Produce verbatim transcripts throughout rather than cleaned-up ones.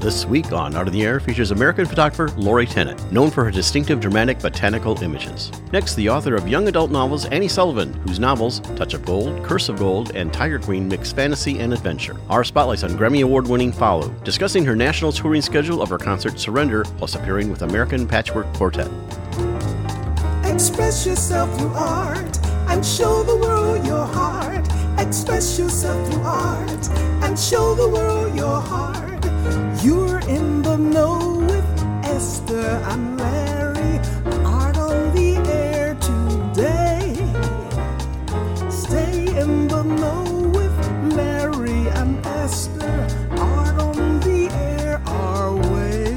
This week on Art on the Air features American photographer Lori Tennant, known for her distinctive dramatic botanical images. Next, the author of young adult novels, Annie Sullivan, whose novels Touch of Gold, Curse of Gold, and Tiger Queen mix fantasy and adventure. Our spotlights on Grammy Award-winning follow, discussing her national touring schedule of her concert Surrender, plus appearing with American Patchwork Quartet. Express yourself through art and show the world your heart. Express yourself through art and show the world your heart. You're in the know with Esther and Larry. Art on the air today. Stay in the know with Larry and Esther. Art on the air our way.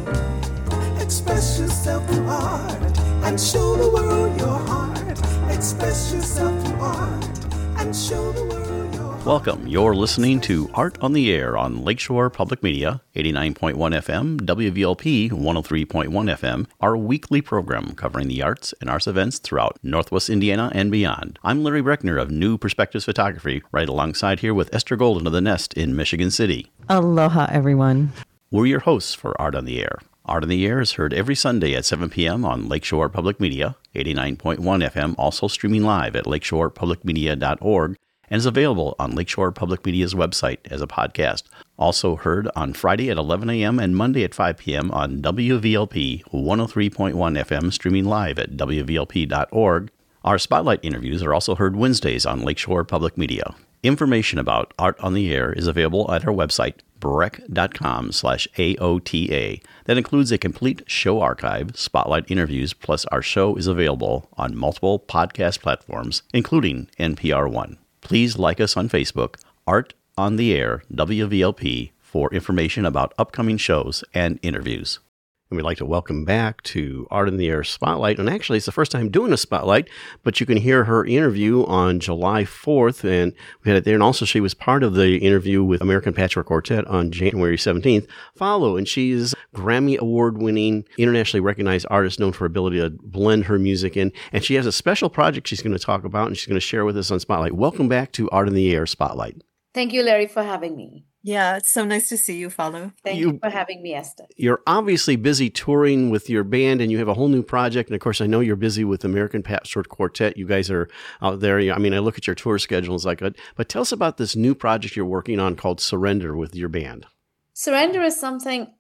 Express yourself through art and show the world your heart. Express yourself through art and show the world your heart. Welcome. You're listening to Art on the Air on Lakeshore Public Media, eighty-nine point one F M, W V L P one oh three point one F M, our weekly program covering the arts and arts events throughout Northwest Indiana and beyond. I'm Larry Breckner of New Perspectives Photography, right alongside here with Esther Golden of The Nest in Michigan City. Aloha, everyone. We're your hosts for Art on the Air. Art on the Air is heard every Sunday at seven p.m. on Lakeshore Public Media, eighty-nine point one F M, also streaming live at lakeshore public media dot org, and is available on Lakeshore Public Media's website as a podcast. Also heard on Friday at eleven a.m. and Monday at five p.m. on W V L P one oh three point one F M, streaming live at w v l p dot org. Our Spotlight interviews are also heard Wednesdays on Lakeshore Public Media. Information about Art on the Air is available at our website, breck.com slash AOTA. That includes a complete show archive, spotlight interviews, plus our show is available on multiple podcast platforms, including N P R One. Please like us on Facebook, Art on the Air, W V L P, for information about upcoming shows and interviews. And we'd like to welcome back to Art on the Air Spotlight. And actually, it's the first time doing a Spotlight, but you can hear her interview on July fourth. And we had it there. And also, she was part of the interview with American Patchwork Quartet on January seventeenth. Follow. And she's Grammy Award-winning, internationally recognized artist known for her ability to blend her music in. And she has a special project she's going to talk about, and she's going to share with us on Spotlight. Welcome back to Art on the Air Spotlight. Thank you, Larry, for having me. Yeah, it's so nice to see you, Follow. Thank you, you for having me, Esther. You're obviously busy touring with your band, and you have a whole new project. And of course, I know you're busy with American Patchwork Quartet. You guys are out there. I mean, I look at your tour schedule, it's like, but tell us about this new project you're working on called Surrender with your band. Surrender is something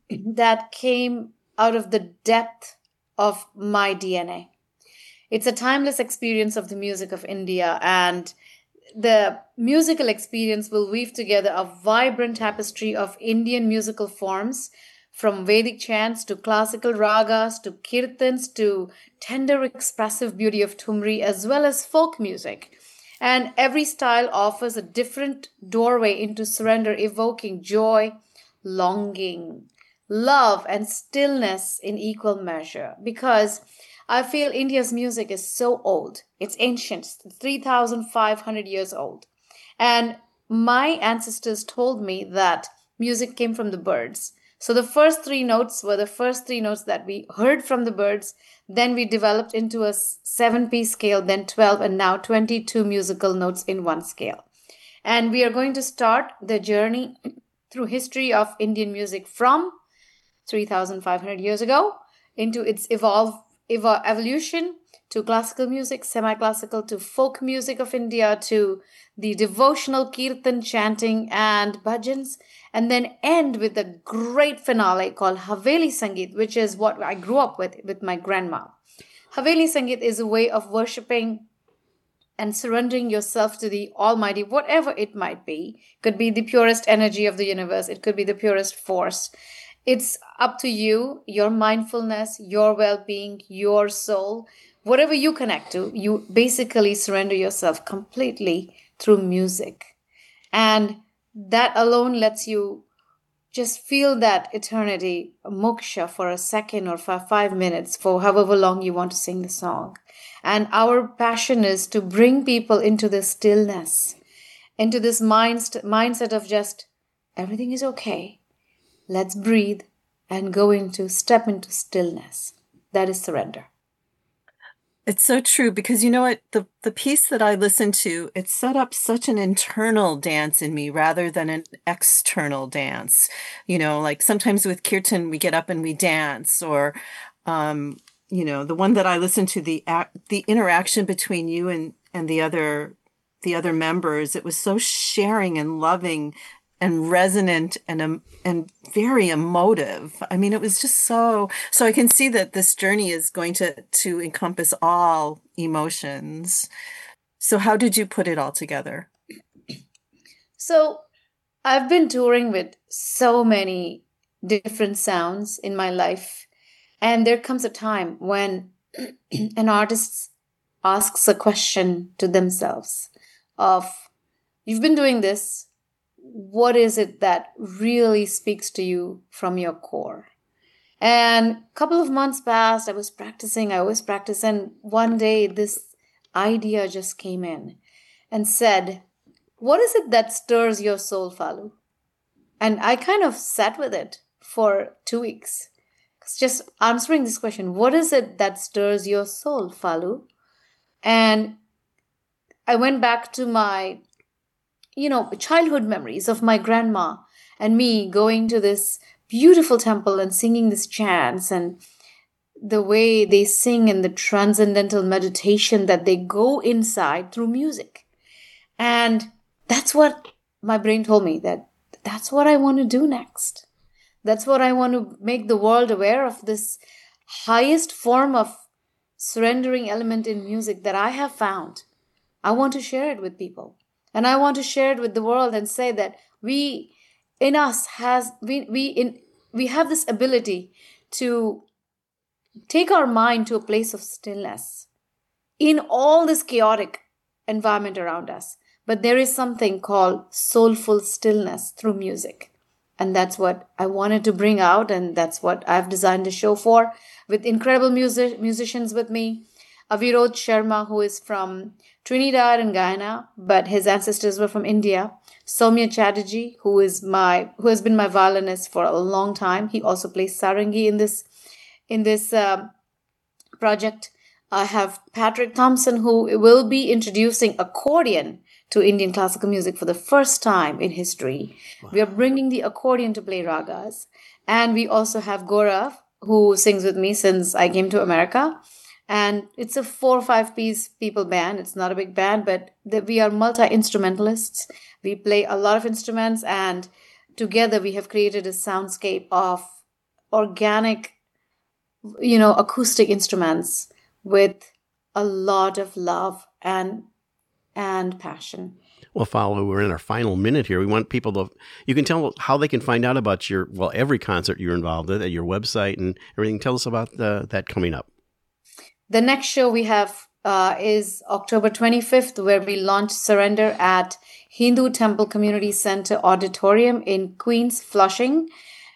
that came out of the depth of my D N A. It's a timeless experience of the music of India, and the musical experience will weave together a vibrant tapestry of Indian musical forms, from Vedic chants to classical ragas to kirtans to tender expressive beauty of Thumri, as well as folk music. And every style offers a different doorway into surrender, evoking joy, longing, love, and stillness in equal measure. Because I feel India's music is so old. It's ancient, three thousand five hundred years old. And my ancestors told me that music came from the birds. So the first three notes were the first three notes that we heard from the birds. Then we developed into a seven-piece scale, then twelve, and now twenty-two musical notes in one scale. And we are going to start the journey through history of Indian music from three thousand five hundred years ago into its evolve Evo- evolution to classical music, semi-classical, to folk music of India, to the devotional kirtan chanting and bhajans, and then end with a great finale called Haveli Sangeet, which is what I grew up with with my grandma. Haveli Sangeet is a way of worshipping and surrendering yourself to the Almighty, whatever it might be. It could be the purest energy of the universe. It could be the purest force. It's up to you, your mindfulness, your well-being, your soul, whatever you connect to, you basically surrender yourself completely through music. And that alone lets you just feel that eternity, moksha, for a second or for five minutes, for however long you want to sing the song. And our passion is to bring people into this stillness, into this mind, mindset of just, everything is okay. Let's breathe and go into, step into stillness. That is surrender. It's so true because you know what? The the piece that I listened to, it set up such an internal dance in me rather than an external dance. You know, like sometimes with kirtan we get up and we dance, or um, you know, the one that I listened to, the act, the interaction between you and and the other the other members, it was so sharing and loving and resonant and um, and very emotive. I mean, it was just so. So I can see that this journey is going to to encompass all emotions. So how did you put it all together? So I've been touring with so many different sounds in my life, and there comes a time when an artist asks a question to themselves of, you've been doing this. What is it that really speaks to you from your core? And a couple of months passed. I was practicing. I always practice. And one day this idea just came in and said, what is it that stirs your soul, Falu? And I kind of sat with it for two weeks. Just answering this question, what is it that stirs your soul, Falu? And I went back to my you know, childhood memories of my grandma and me going to this beautiful temple and singing these chants, and the way they sing and the transcendental meditation that they go inside through music. And that's what my brain told me, that that's what I want to do next. That's what I want to make the world aware of, this highest form of surrendering element in music that I have found. I want to share it with people. And I want to share it with the world and say that we, in us, has we we in we have this ability to take our mind to a place of stillness in all this chaotic environment around us. But there is something called soulful stillness through music. And that's what I wanted to bring out, and that's what I've designed the show for, with incredible music musicians with me. Avirod Sharma, who is from Trinidad and Guyana, but his ancestors were from India. Soumya Chatterjee, who is my who has been my violinist for a long time. He also plays sarangi in this in this uh, project. I have Patrick Thompson, who will be introducing accordion to Indian classical music for the first time in history. Wow. We are bringing the accordion to play ragas. And we also have Gaurav, who sings with me since I came to America. And it's a four or five piece people band. It's not a big band, but the, we are multi-instrumentalists. We play a lot of instruments, and together we have created a soundscape of organic, you know, acoustic instruments with a lot of love and and passion. Well, Falu, we're in our final minute here. We want people to, you can tell how they can find out about your, well, every concert you're involved in, at your website and everything. Tell us about the, that coming up. The next show we have uh, is October twenty-fifth, where we launch Surrender at Hindu Temple Community Center Auditorium in Queens, Flushing.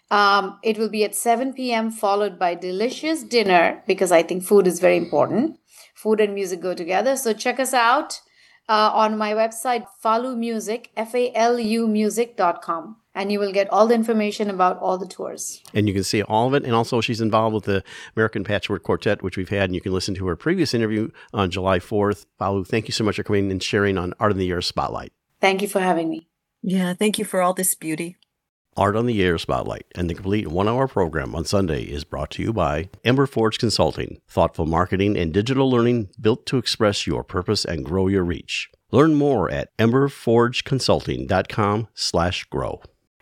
Um, it will be at seven p.m. followed by delicious dinner, because I think food is very important. Food and music go together. So check us out uh, on my website, Falu Music, F A L U music dot com. And you will get all the information about all the tours. And you can see all of it. And also she's involved with the American Patchwork Quartet, which we've had. And you can listen to her previous interview on July fourth. Falu, thank you so much for coming and sharing on Art on the Air Spotlight. Thank you for having me. Yeah, thank you for all this beauty. Art on the Air Spotlight and the complete one-hour program on Sunday is brought to you by Ember Forge Consulting, thoughtful marketing and digital learning built to express your purpose and grow your reach. Learn more at ember forge consulting dot com slash grow.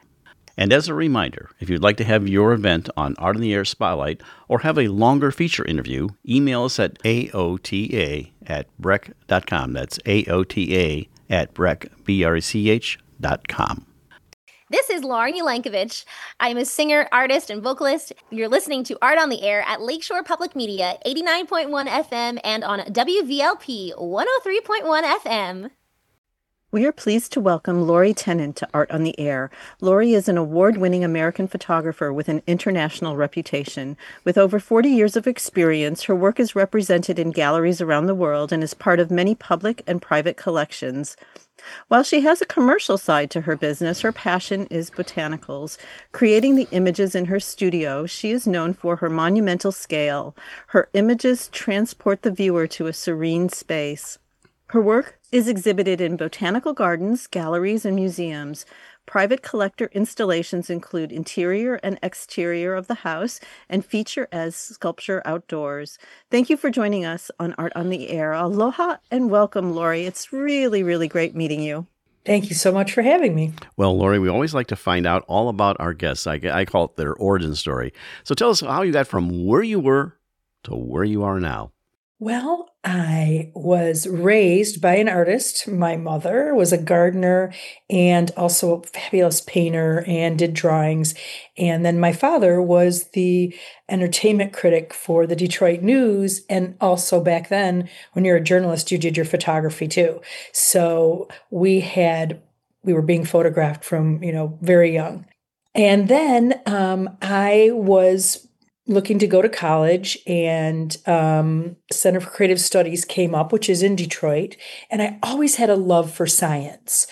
And as a reminder, if you'd like to have your event on Art on the Air Spotlight or have a longer feature interview, email us at A O T A at brech dot com. That's A O T A at brech, B R E C H dot com. This is Lauren Ulankovich. I'm a singer, artist, and vocalist. You're listening to Art on the Air at Lakeshore Public Media, eighty-nine point one F M, and on W V L P one oh three point one F M. We are pleased to welcome Lori Tennant to Art on the Air. Lori is an award-winning American photographer with an international reputation. With over forty years of experience, her work is represented in galleries around the world and is part of many public and private collections. While she has a commercial side to her business, her passion is botanicals. Creating the images in her studio, she is known for her monumental scale. Her images transport the viewer to a serene space. Her work is exhibited in botanical gardens, galleries, and museums. Private collector installations include interior and exterior of the house and feature as sculpture outdoors. Thank you for joining us on Art on the Air. Aloha and welcome, Lori. It's really, really great meeting you. Thank you so much for having me. Well, Lori, we always like to find out all about our guests. I, I call it their origin story. So tell us how you got from where you were to where you are now. Well, I was raised by an artist. My mother was a gardener and also a fabulous painter and did drawings. And then my father was the entertainment critic for the Detroit News. And also back then, when you're a journalist, you did your photography too. So we had, we were being photographed from, you know, very young. And then um, I was looking to go to college, and um, Center for Creative Studies came up, which is in Detroit. And I always had a love for science.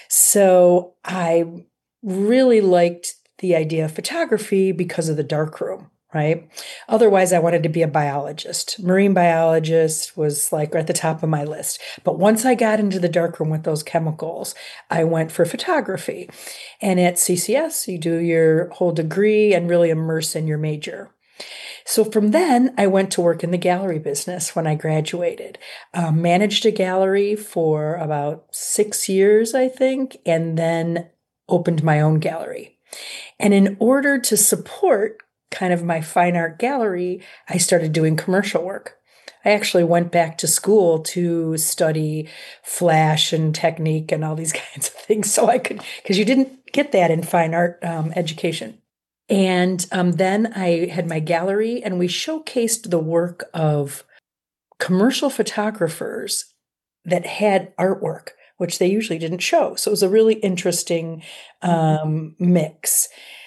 So I really liked the idea of photography because of the darkroom, right? Otherwise, I wanted to be a biologist. Marine biologist was like at the top of my list. But once I got into the darkroom with those chemicals, I went for photography. And at C C S, you do your whole degree and really immerse in your major. So from then, I went to work in the gallery business when I graduated. Um, managed a gallery for about six years, I think, and then opened my own gallery. And in order to support kind of my fine art gallery, I started doing commercial work. I actually went back to school to study flash and technique and all these kinds of things so I could, because you didn't get that in fine art um, education. And um, then I had my gallery, and we showcased the work of commercial photographers that had artwork, which they usually didn't show. So it was a really interesting um, mix.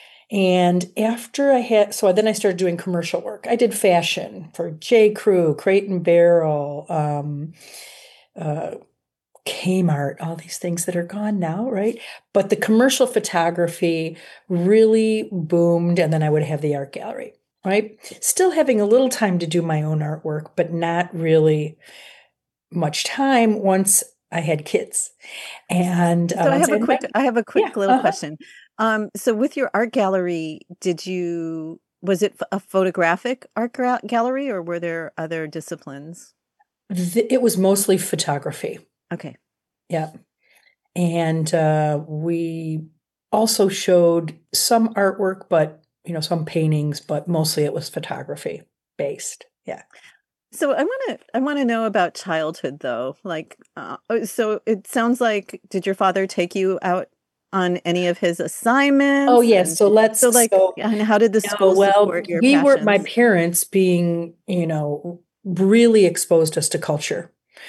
And after I had, so then I started doing commercial work. I did fashion for J. Crew, Crate and Barrel, um, uh, Kmart, all these things that are gone now, right? But the commercial photography really boomed, and then I would have the art gallery, right? Still having a little time to do my own artwork, but not really much time once I had kids. And uh, so I have a quick, my, I have a quick yeah, little uh-huh. question. Um, so with your art gallery, did you, was it a photographic art gra- gallery, or were there other disciplines? It was mostly photography. Okay. Yeah. And uh, we also showed some artwork, but, you know, some paintings, but mostly it was photography based. Yeah. So I want to, I want to know about childhood though. Like, uh, so it sounds like, did your father take you out on any of his assignments? Oh, yes. And so let's, so like, so, and how did the you know, school well, support your we passions? were, my parents being, you know, really exposed us to culture.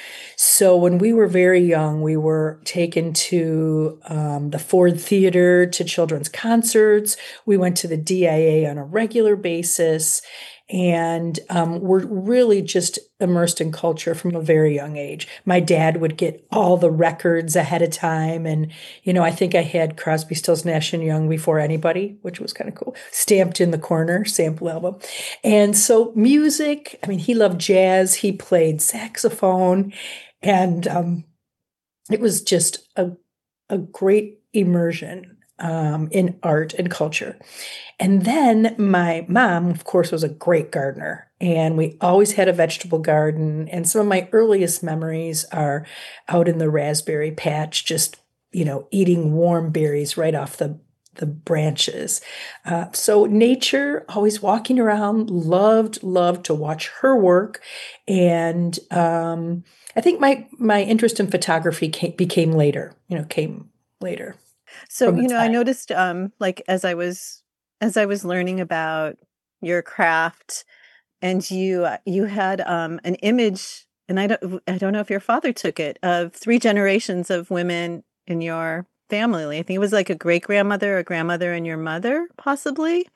So when we were very young, we were taken to um, the Ford Theater, to children's concerts. We went to the D I A on a regular basis, and um, we're really just immersed in culture from a very young age. My dad would get all the records ahead of time. And, you know, I think I had Crosby, Stills, Nash and Young before anybody, which was kind of cool, stamped in the corner, sample album. And so music, I mean, he loved jazz. He played saxophone. And um, it was just a, a great immersion um, in art and culture. And then my mom, of course, was a great gardener. And we always had a vegetable garden. And some of my earliest memories are out in the raspberry patch, just, you know, eating warm berries right off the the branches. Uh, so nature, always walking around, loved, loved to watch her work. And um, I think my my interest in photography came, became later, you know, came later. So, you know, time. I noticed um, like as I was as I was learning about your craft, and you you had um, an image and I don't, I don't know if your father took it, of three generations of women in your family. I think it was like a great grandmother, a grandmother, and your mother, possibly.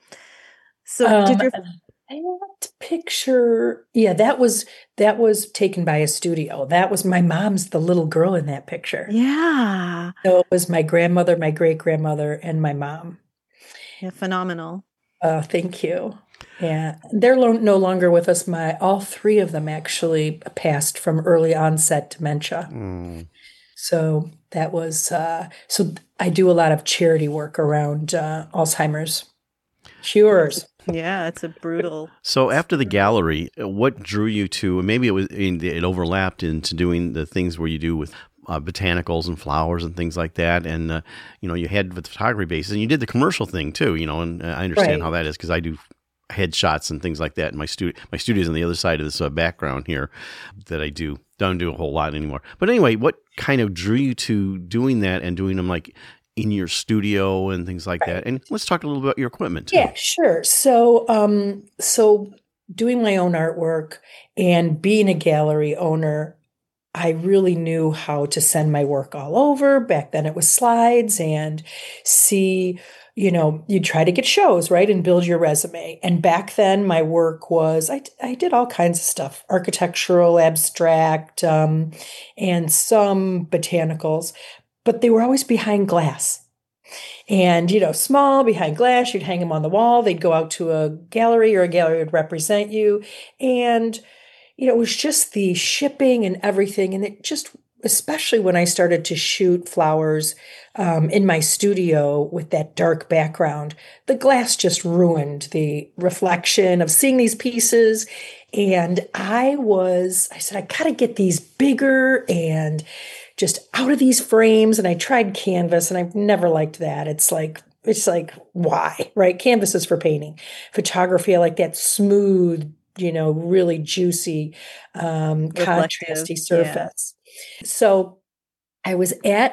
So Um, did your that picture, yeah, that was that was taken by a studio. That was my mom's the little girl in that picture. yeah, So it was my grandmother, my great grandmother, and my mom. yeah, phenomenal. Oh, thank you. Yeah, they're lo- no longer with us. My all three of them actually passed from early onset dementia. Mm. So that was uh, so I do a lot of charity work around uh, Alzheimer's cures. Yeah, it's a brutal. So after the gallery, uh, what drew you to? Maybe it was in, it overlapped into doing the things where you do with uh, botanicals and flowers and things like that, and uh, you know, you had the photography basis, and you did the commercial thing too. You know, and uh, I understand Right. how that is because I do headshots and things like that in my studio. My studio's on the other side of this uh, background here that I do don't do a whole lot anymore. But anyway, what kind of drew you to doing that and doing them like in your studio and things like that? And let's talk a little bit about your equipment too. Yeah, sure. So, um, so doing my own artwork and being a gallery owner, I really knew how to send my work all over. Back then it was slides and see, you know, you try to get shows, right? And build your resume. And back then my work was, I, I did all kinds of stuff, architectural, abstract, um, and some botanicals, but they were always behind glass. And, you know, small behind glass, you'd hang them on the wall. They'd go out to a gallery or a gallery would represent you. And, you know, it was just the shipping and everything. And it just, especially when I started to shoot flowers um, in my studio with that dark background, the glass just ruined the reflection of seeing these pieces. And I was, I said, I got to get these bigger and just out of these frames. And I tried canvas and I've never liked that. It's like, it's like, why, right? Canvas is for painting. Photography, I like that smooth, you know, really juicy, um, Reflective, contrasty yeah. surface. So I was at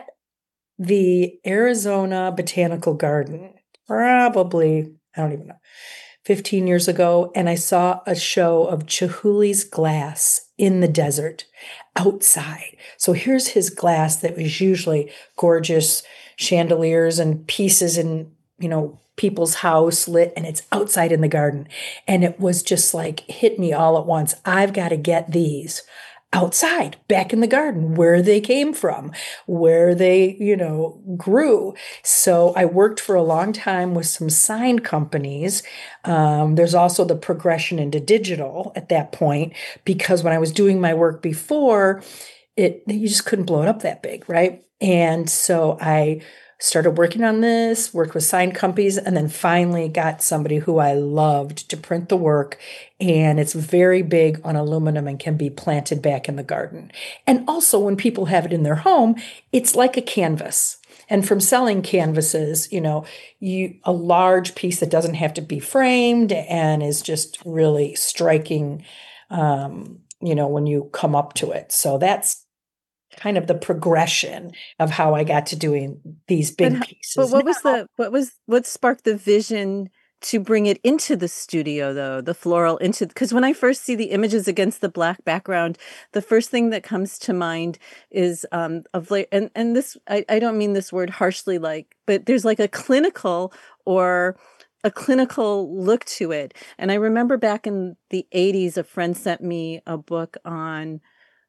the Arizona Botanical Garden, probably, I don't even know, fifteen years ago, and I saw a show of Chihuly's glass in the desert outside. So here's his glass that was usually gorgeous chandeliers and pieces in, you know, people's house lit, and it's outside in the garden. And it was just like hit me all at once. I've got to get these outside, back in the garden, where they came from, where they, you know, grew. So I worked for a long time with some sign companies. Um, there's also the progression into digital at that point, because when I was doing my work before, it you just couldn't blow it up that big, right? And so I started working on this, worked with sign companies, and then finally got somebody who I loved to print the work. And it's very big on aluminum and can be planted back in the garden. And also when people have it in their home, it's like a canvas. And from selling canvases, you know, you a large piece that doesn't have to be framed and is just really striking, um, you know, when you come up to it. So that's kind of the progression of how I got to doing these big But, pieces. but what was Now, the what was what sparked the vision to bring it into the studio, though, the floral into, because when I first see the images against the black background, the first thing that comes to mind is um of like, and and this I, I don't mean this word harshly, like, but there's like a clinical or a clinical look to it. And I remember back in the eighties, a friend sent me a book on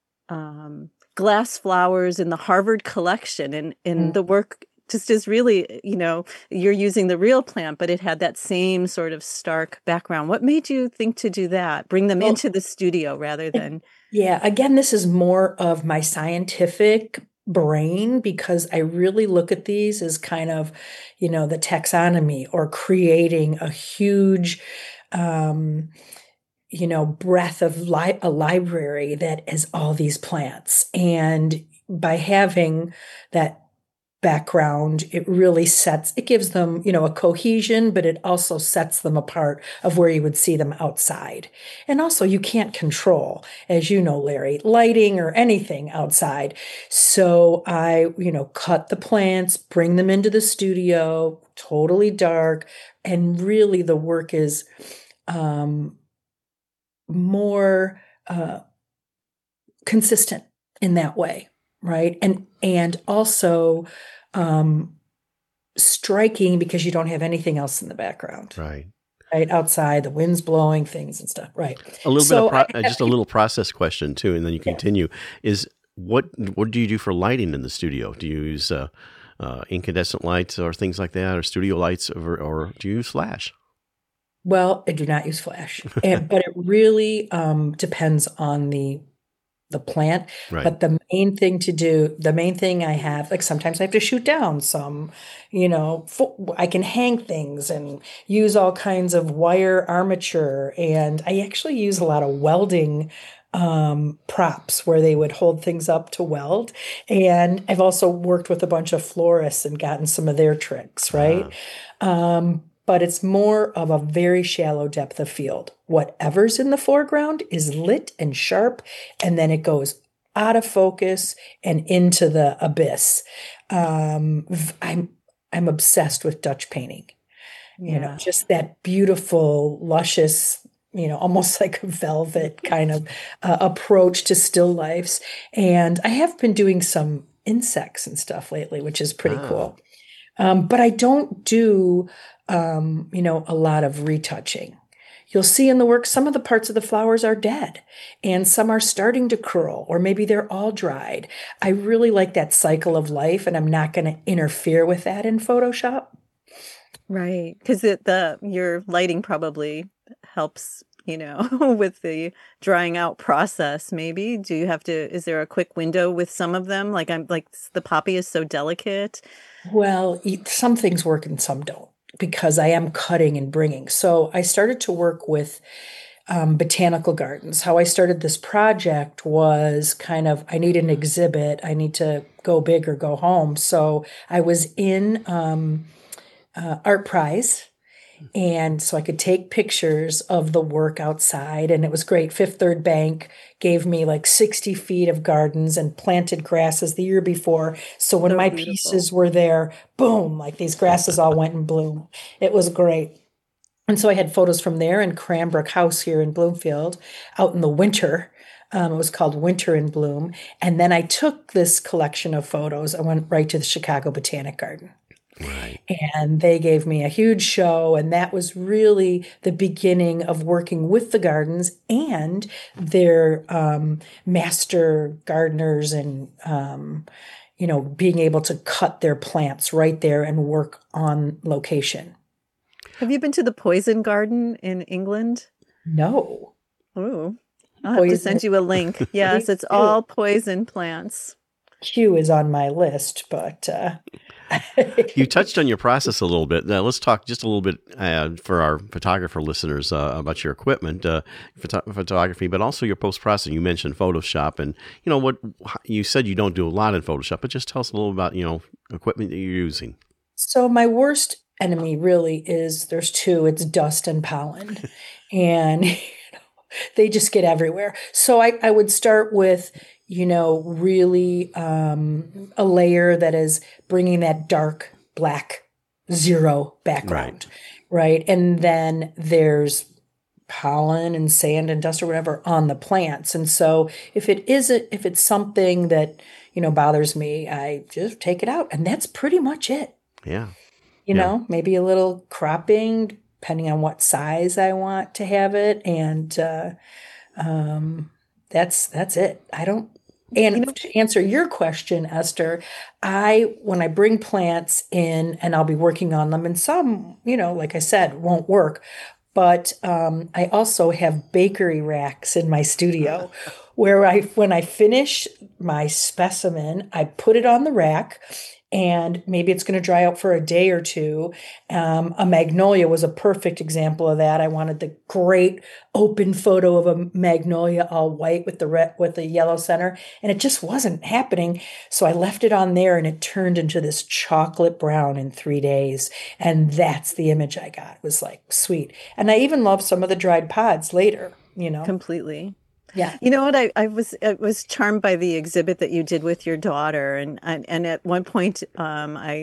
um glass flowers in the Harvard collection, and and Mm. the work just is really, you know, you're using the real plant, but it had that same sort of stark background. What made you think to do that? Bring them Well, into the studio rather than yeah, again, this is more of my scientific brain, because I really look at these as kind of, you know, the taxonomy or creating a huge, um, you know, breadth of li- a library that has all these plants. And by having that background, it really sets, it gives them, you know, a cohesion, but it also sets them apart of where you would see them outside. And also you can't control, as you know, Larry, lighting or anything outside. So I, you know, cut the plants, bring them into the studio, totally dark. And really the work is, um, more, uh, consistent in that way, right? And and also um, striking because you don't have anything else in the background, Right. right? Outside, the wind's blowing, things and stuff, right? A little So bit of pro- I uh, have just a little process question too, and then you Yeah. continue. Is what what do you do for lighting in the studio? Do you use uh, uh, incandescent lights or things like that, or studio lights, or, or do you use flash? Well, I do not use flash, and, but it really um, depends on the the plant. Right. But the main thing to do, the main thing I have, like sometimes I have to shoot down some, you know, fo- I can hang things and use all kinds of wire armature, and I actually use a lot of welding um props where they would hold things up to weld. And I've also worked with a bunch of florists and gotten some of their tricks, right? Um, but it's more of a very shallow depth of field. Whatever's in the foreground is lit and sharp, and then it goes out of focus and into the abyss. Um, v- I'm I'm obsessed with Dutch painting. You know, Yeah. just that beautiful, luscious, you know, almost like a velvet kind of uh, approach to still lifes. And I have been doing some insects and stuff lately, which is pretty Ah. cool. Um, but I don't do, um, you know, a lot of retouching. You'll see in the work, some of the parts of the flowers are dead and some are starting to curl, or maybe they're all dried. I really like that cycle of life, and I'm not going to interfere with that in Photoshop. Right. Because the, the your lighting probably helps, you know, with the drying out process, maybe. Do you have to, is there a quick window with some of them? Like I'm like s- the poppy is so delicate. Well, e- some things work and some don't, because I am cutting and bringing. So I started to work with um, botanical gardens. How I started this project was kind of, I need an exhibit. I need to go big or go home. So I was in um, uh, Art Prize. And so I could take pictures of the work outside, and it was great. Fifth Third Bank gave me like sixty feet of gardens and planted grasses the year before. So when So my beautiful. pieces were there, boom, like these grasses all went in bloom. It was great. And so I had photos from there and Cranbrook House here in Bloomfield out in the winter. Um, it was called Winter in Bloom. And then I took this collection of photos. I went right to the Chicago Botanic Garden. Right. And they gave me a huge show. And that was really the beginning of working with the gardens and their um, master gardeners, and, um, you know, being able to cut their plants right there and work on location. Have you been to the Poison Garden in England? No. Ooh. I'll have to Poison. send you a link. Yes, it's do. all poison plants. Q is on my list, but uh, You touched on your process a little bit. Now let's talk just a little bit uh, for our photographer listeners uh, about your equipment, uh, photo- photography, but also your post processing. You mentioned Photoshop, and you know what you said you don't do a lot in Photoshop, but just tell us a little about you know equipment that you're using. So my worst enemy really is, there's two. It's dust and pollen, and you know, they just get everywhere. So I, I would start with, you know, really um, a layer that is bringing that dark black zero background, right? And then there's pollen and sand and dust or whatever on the plants. And so if it isn't, if it's something that, you know, bothers me, I just take it out, and that's pretty much it. Yeah. You Yeah. know, maybe a little cropping, depending on what size I want to have it. And uh, um, that's that's it. I don't. And You know- to answer your question, Esther, I when I bring plants in and I'll be working on them, and some, you know, like I said, won't work. But um, I also have bakery racks in my studio where I, when I finish my specimen, I put it on the rack, and maybe it's going to dry out for a day or two. Um, a magnolia was a perfect example of that. I wanted the great open photo of a magnolia, all white with the red, with the yellow center, and it just wasn't happening. So I left it on there, and it turned into this chocolate brown in three days. And that's the image I got. It was like sweet. And I even love some of the dried pods later, you know? Completely. Yeah. You know what? I, I was I was charmed by the exhibit that you did with your daughter, and and, and at one point, um, I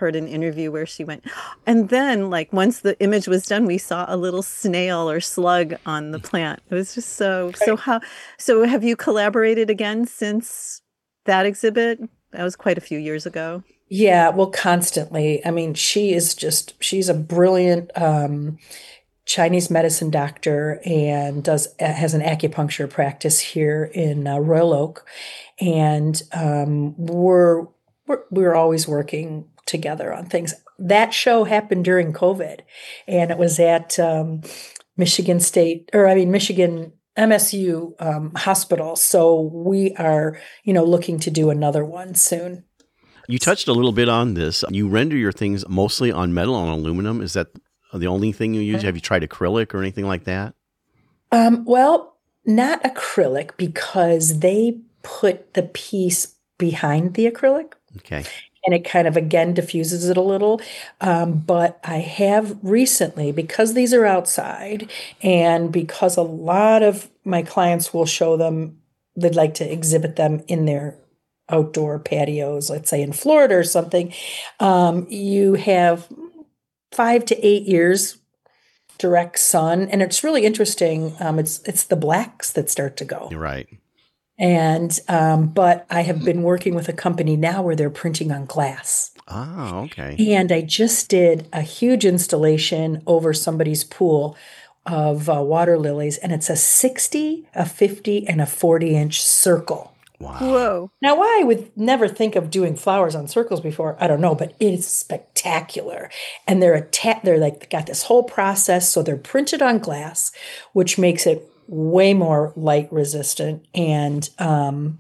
heard an interview where she went, and then like once the image was done, we saw a little snail or slug on the plant. It was just so, so how, so have you collaborated again since that exhibit? That was quite a few years ago. Yeah, well, constantly. I mean, she is just, she's a brilliant um, Chinese medicine doctor and does has an acupuncture practice here in uh, Royal Oak. And um, we're, we're, we're always working together on things. That show happened during COVID, and it was at um, Michigan State, or I mean, Michigan M S U um, hospital. So we are, you know, looking to do another one soon. You touched a little bit on this. You render your things mostly on metal, on aluminum. Is that the only thing you use? Have you tried acrylic or anything like that? Um, well, not acrylic, because they put the piece behind the acrylic. Okay. And it kind of, again, diffuses it a little. Um, but I have recently, because these are outside and because a lot of my clients will show them, they'd like to exhibit them in their outdoor patios, let's say in Florida or something, um, you have five to eight years direct sun. And it's really interesting. Um, it's it's the blacks that start to go. You're right. And, um, but I have been working with a company now where they're printing on glass. Oh, okay. And I just did a huge installation over somebody's pool of uh, water lilies. And it's a sixty, a fifty, and a forty inch circle. Wow. Whoa. Now, why I would never think of doing flowers on circles before, I don't know, but it is spectacular. And they're atta- they're like got this whole process. So they're printed on glass, which makes it way more light resistant, and um,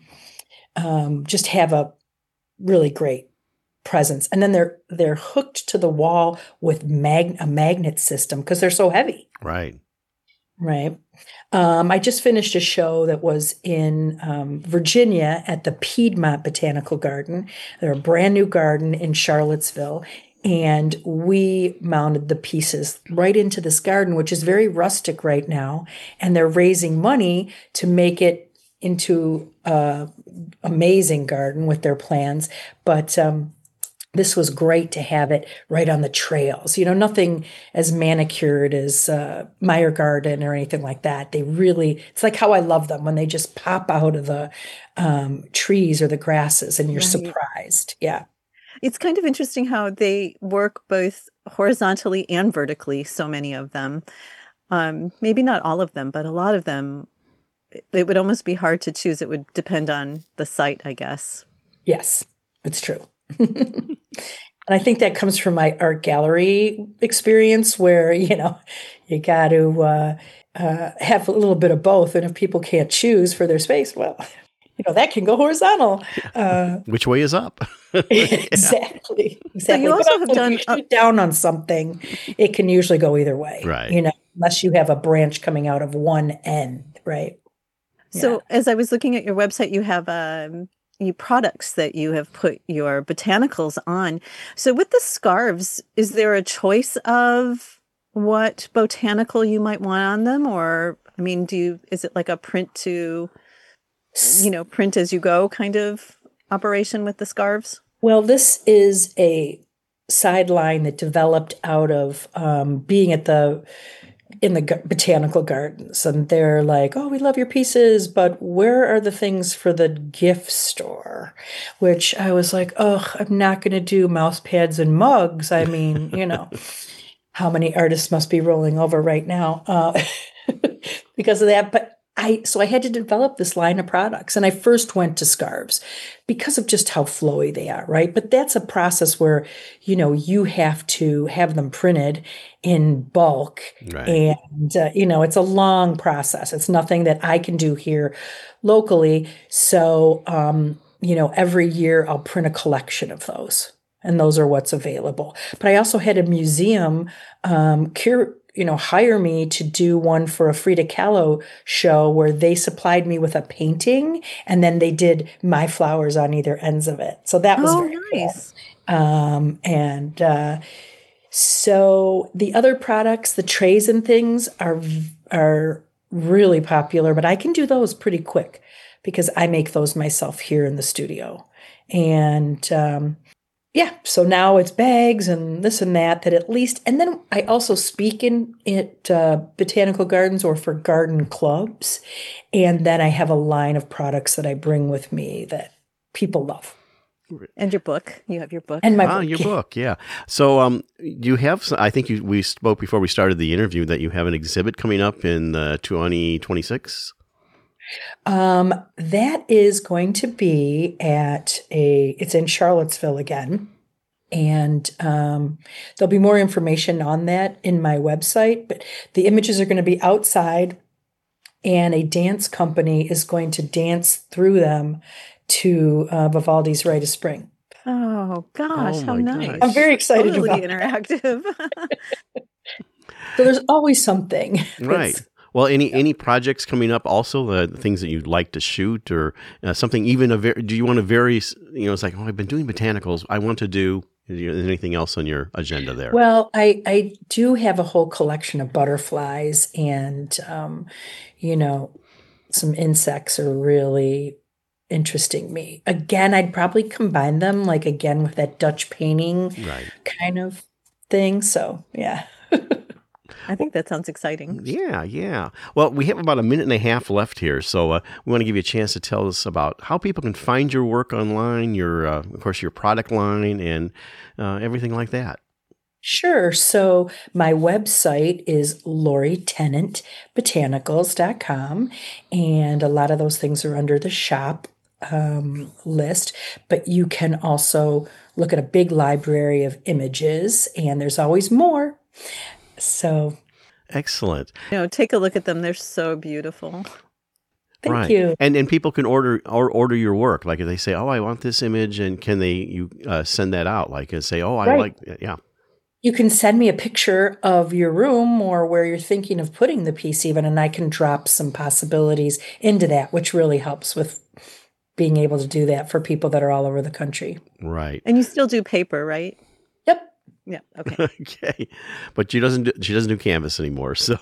um, just have a really great presence. And then they're they're hooked to the wall with mag- a magnet system because they're so heavy. Right. Right. Um, I just finished a show that was in um, Virginia at the Piedmont Botanical Garden. They're a brand new garden in Charlottesville. And we mounted the pieces right into this garden, which is very rustic right now. And they're raising money to make it into an amazing garden with their plans. But um, this was great to have it right on the trails. You know, nothing as manicured as uh, Meyer Garden or anything like that. They really, it's like how I love them when they just pop out of the um, trees or the grasses and you're Right. surprised. Yeah. It's kind of interesting how they work both horizontally and vertically, so many of them. Um, maybe not all of them, but a lot of them, it would almost be hard to choose. It would depend on the site, I guess. Yes, it's true. And I think that comes from my art gallery experience where, you know, you got to uh, uh, have a little bit of both. And if people can't choose for their space, well, you know, that can go horizontal. Uh, Which way is up? exactly. Exactly. So you But also have if done you shoot down on something, it can usually go either way. Right. You know, unless you have a branch coming out of one end, right? So as I was looking at your website, you have um, you products that you have put your botanicals on. So with the scarves, is there a choice of what botanical you might want on them? Or, I mean, do you, is it like a print to, you know, print as you go kind of operation with the scarves? Well, this is a sideline that developed out of um, being at the in the g- botanical gardens, and they're like, "Oh, we love your pieces, but where are the things for the gift store?" Which I was like, "Oh, I'm not going to do mouse pads and mugs." I mean, you know, how many artists must be rolling over right now uh, because of that, but. I, so I had to develop this line of products, and I first went to scarves because of just how flowy they are, right? But that's a process where, you know, you have to have them printed in bulk, Right. and uh, you know, it's a long process. It's nothing that I can do here locally. So, um, you know, every year I'll print a collection of those, and those are what's available. But I also had a museum um, cure. you know, hire me to do one for a Frida Kahlo show where they supplied me with a painting and then they did my flowers on either ends of it. So that was Oh, very nice. cool. Um, and uh, so the other products, the trays and things are are really popular, but I can do those pretty quick because I make those myself here in the studio. And um, yeah, so now it's bags and this and that, that at least, and then I also speak in at uh, botanical gardens or for garden clubs. And then I have a line of products that I bring with me that people love. And your book. You have your book. And my ah, book. your book, yeah. So um, you have, I think you, we spoke before we started the interview that you have an exhibit coming up in uh, twenty twenty-six. Um, that is going to be at a, it's in Charlottesville again. And um, there'll be more information on that in my website, but the images are going to be outside, and a dance company is going to dance through them to uh, Vivaldi's Rite of Spring. Oh, gosh, Oh, how my nice. gosh. I'm very excited Totally about interactive. So there's always something. Right. It's- Well, any any projects coming up also, uh, things that you'd like to shoot or uh, something even, a ver- do you want to vary, you know, it's like, oh, I've been doing botanicals. I want to do, is there anything else on your agenda there? Well, I, I do have a whole collection of butterflies, and, um, you know, some insects are really interesting me. Again, I'd probably combine them, like, again, with that Dutch painting Right. kind of thing. So, yeah. I think that sounds exciting. Yeah, yeah. Well, we have about a minute and a half left here, so uh, we want to give you a chance to tell us about how people can find your work online, your, uh, of course, your product line, and uh, everything like that. Sure. So my website is Lori Tennant Botanicals dot com, and a lot of those things are under the shop um, list, but you can also look at a big library of images, and there's always more. So Excellent. You know, take a look at them. They're so beautiful. thank right. you. And and people can order or order your work. Like if they say, "Oh, I want this image," and can they you uh, send that out? Like and say, "Oh, I Right. like," yeah. You can send me a picture of your room or where you're thinking of putting the piece even, and I can drop some possibilities into that, which really helps with being able to do that for people that are all over the country. Right. And you still do paper, right? Yep. Yeah. Okay. Okay. But she doesn't do, she doesn't do canvas anymore. So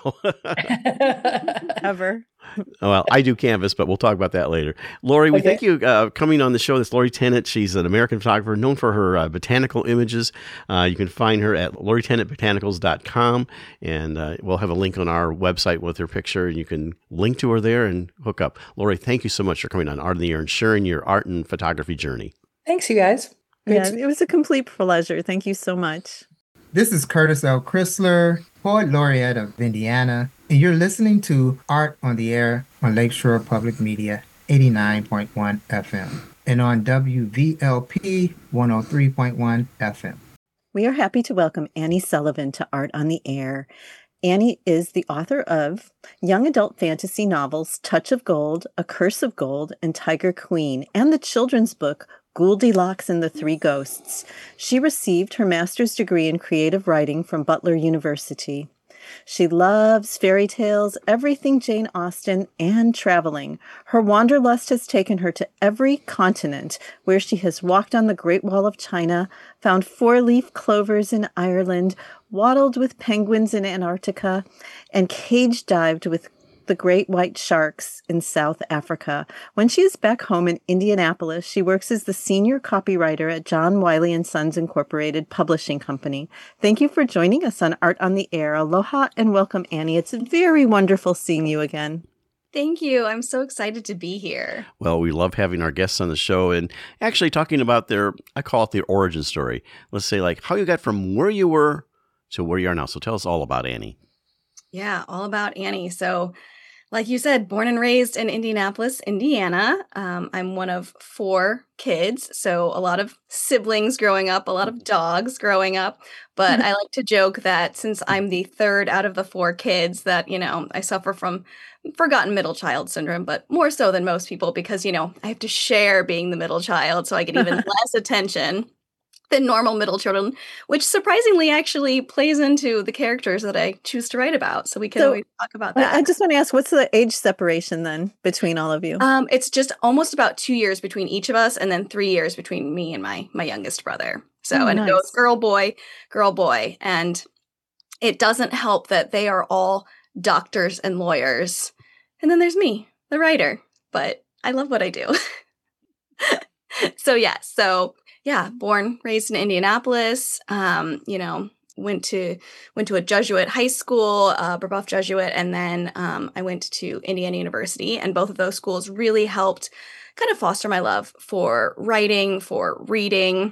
Ever. well, I do canvas, but we'll talk about that later. Lori, we Okay. thank you uh, coming on the show. That's Lori Tennant. She's an American photographer known for her uh, botanical images. Uh, you can find her at Lori Tennant Botanicals dot com, and uh, we'll have a link on our website with her picture, and you can link to her there and hook up. Lori, thank you so much for coming on Art in the Air and sharing your art and photography journey. Thanks, you guys. Great Yeah, to- it was a complete pleasure. Thank you so much. This is Curtis L. Chrysler, Poet Laureate of Indiana, and you're listening to Art on the Air on Lakeshore Public Media eighty-nine point one F M and on W V L P one oh three point one F M. We are happy to welcome Annie Sullivan to Art on the Air. Annie is the author of young adult fantasy novels Touch of Gold, A Curse of Gold, and Tiger Queen, and the children's book Goldilocks and the Three Ghosts. She received her master's degree in creative writing from Butler University. She loves fairy tales, everything Jane Austen, and traveling. Her wanderlust has taken her to every continent, where she has walked on the Great Wall of China, found four-leaf clovers in Ireland, waddled with penguins in Antarctica, and cage dived with the great white sharks in South Africa. When she is back home in Indianapolis, she works as the senior copywriter at John Wiley and Sons Incorporated Publishing Company. Thank you for joining us on Art on the Air. Aloha and welcome, Annie. It's very wonderful seeing you again. Thank you. I'm so excited to be here. Well, we love having our guests on the show and actually talking about their, I call it their origin story. Let's say like how you got from where you were to where you are now. So tell us all about Annie. Yeah, all about Annie. So, like you said, born and raised in Indianapolis, Indiana. Um, I'm one of four kids, so a lot of siblings growing up, a lot of dogs growing up. But I like to joke that since I'm the third out of the four kids, that, you know, I suffer from forgotten middle child syndrome, but more so than most people because, you know, I have to share being the middle child, so I get even less attention than normal middle children, which surprisingly actually plays into the characters that I choose to write about. So we can So, always talk about that. I just want to ask, what's the age separation then between all of you? Um, it's just almost about two years between each of us, and then three years between me and my my youngest brother. So Oh, and nice. it goes girl, boy, girl, boy, and it doesn't help that they are all doctors and lawyers, and then there's me, the writer. But I love what I do. So yeah, so yeah, born, raised in Indianapolis, um, you know, went to went to a Jesuit high school, uh, Brebeuf Jesuit, and then um, I went to Indiana University, and both of those schools really helped kind of foster my love for writing, for reading.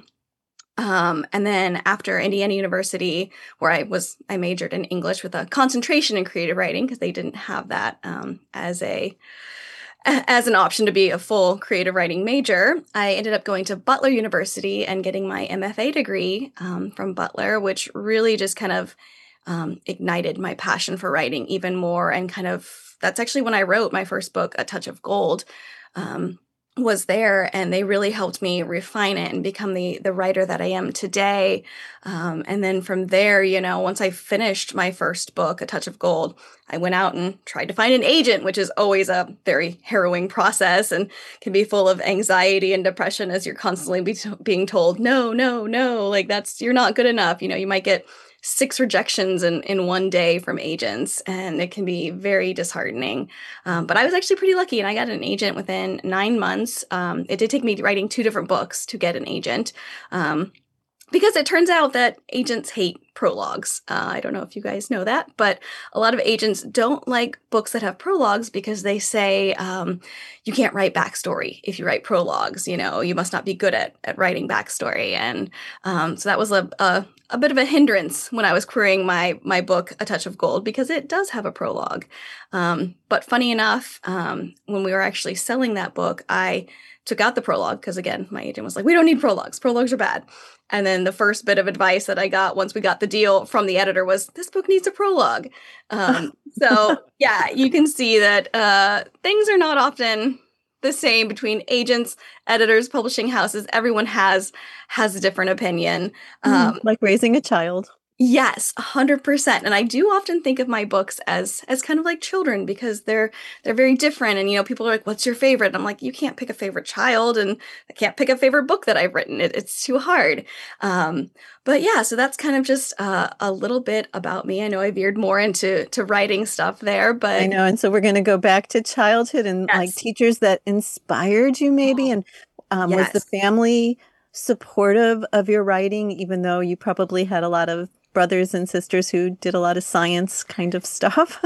Um, and then after Indiana University, where I was, I majored in English with a concentration in creative writing because they didn't have that um, as a as an option to be a full creative writing major. I ended up going to Butler University and getting my M F A degree um, from Butler, which really just kind of um, ignited my passion for writing even more. And kind of, that's actually when I wrote my first book, A Touch of Gold, um, was there, and they really helped me refine it and become the the writer that I am today. Um, and then from there, you know, once I finished my first book, A Touch of Gold, I went out and tried to find an agent, which is always a very harrowing process and can be full of anxiety and depression as you're constantly be t- being told, no, no, no, like that's, you're not good enough. You know, you might get six rejections in, in one day from agents, and it can be very disheartening. Um, but I was actually pretty lucky, and I got an agent within nine months. Um, it did take me writing two different books to get an agent. Um, Because it turns out that agents hate prologues. Uh, I don't know if you guys know that, but a lot of agents don't like books that have prologues because they say um, you can't write backstory if you write prologues. You know, you must not be good at, at writing backstory. And um, so that was a, a a bit of a hindrance when I was querying my my book, A Touch of Gold, because it does have a prologue. Um, but funny enough, um, when we were actually selling that book, I took out the prologue because, again, my agent was like, we don't need prologues. Prologues are bad. And then the first bit of advice that I got once we got the deal from the editor was, this book needs a prologue. Um, so, yeah, you can see that uh, things are not often the same between agents, editors, publishing houses. Everyone has has a different opinion. Um, like raising a child. Yes, one hundred percent. And I do often think of my books as as kind of like children because they're they're very different. And, you know, people are like, what's your favorite? And I'm like, you can't pick a favorite child, and I can't pick a favorite book that I've written. It, it's too hard. Um, but yeah, so that's kind of just uh, a little bit about me. I know I veered more into to writing stuff there, but I know. And so we're going to go back to childhood and Yes. like teachers that inspired you maybe. And um, was the Yes. family supportive of your writing, even though you probably had a lot of brothers and sisters who did a lot of science kind of stuff?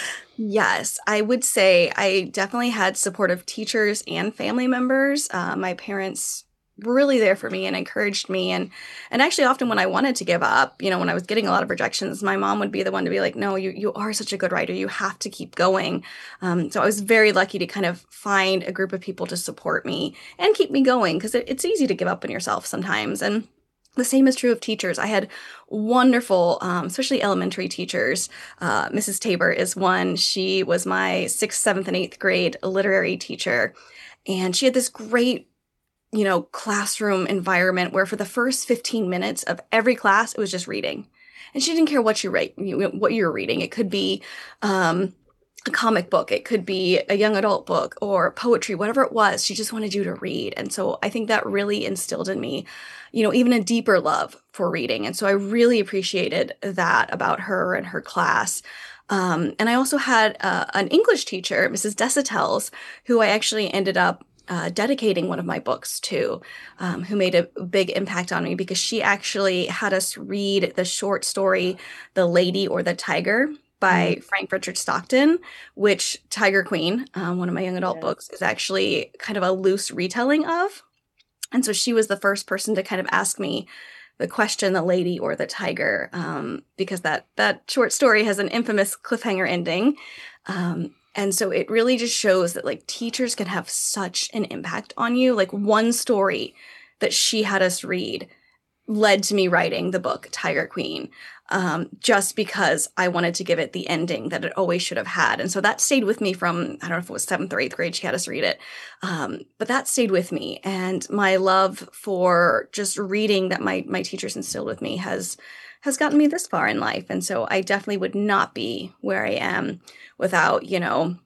Yes, I would say I definitely had supportive teachers and family members. Uh, my parents were really there for me and encouraged me. And and actually often when I wanted to give up, you know, when I was getting a lot of rejections, my mom would be the one to be like, no, you you are such a good writer. You have to keep going. Um, so I was very lucky to kind of find a group of people to support me and keep me going because it, it's easy to give up on yourself sometimes. And the same is true of teachers. I had wonderful, um, especially elementary teachers. Uh, Missus Tabor is one. She was my sixth, seventh, and eighth grade literary teacher. And she had this great, you know, classroom environment where for the first fifteen minutes of every class, it was just reading. And she didn't care what you write, you, what you were reading. It could be um, a comic book, it could be a young adult book or poetry, whatever it was. She just wanted you to read. And so I think that really instilled in me, you know, even a deeper love for reading. And so I really appreciated that about her and her class. Um, and I also had uh, an English teacher, Missus Desitels, who I actually ended up uh, dedicating one of my books to, um, who made a big impact on me because she actually had us read the short story, The Lady or the Tiger, by mm. Frank Richard Stockton, which Tiger Queen, um, one of my young adult yes. books, is actually kind of a loose retelling of. And so she was the first person to kind of ask me the question, the lady or the tiger, um, because that that short story has an infamous cliffhanger ending. Um, and so it really just shows that like teachers can have such an impact on you. Like one story that she had us read led to me writing the book Tiger Queen, um, just because I wanted to give it the ending that it always should have had. And so that stayed with me from, I don't know if it was seventh or eighth grade, she had us read it. Um, but that stayed with me. And my love for just reading that my my teachers instilled with me has has gotten me this far in life. And so I definitely would not be where I am without, you know,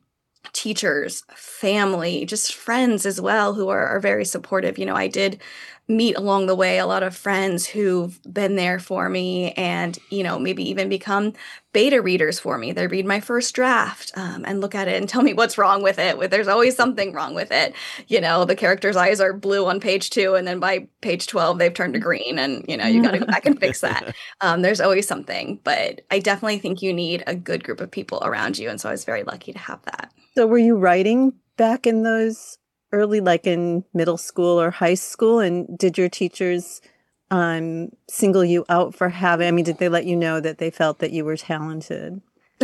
teachers, family, just friends as well who are, are very supportive. You know, I did meet along the way a lot of friends who've been there for me and, you know, maybe even become beta readers for me. They read my first draft um, and look at it and tell me what's wrong with it. There's always something wrong with it. You know, the character's eyes are blue on page two, and then by page twelve, they've turned to green, and, you know, you got to go back and fix that. Um, there's always something, but I definitely think you need a good group of people around you. And so I was very lucky to have that. So were you writing back in those early, like in middle school or high school? And did your teachers um, single you out for having, I mean, did they let you know that they felt that you were talented?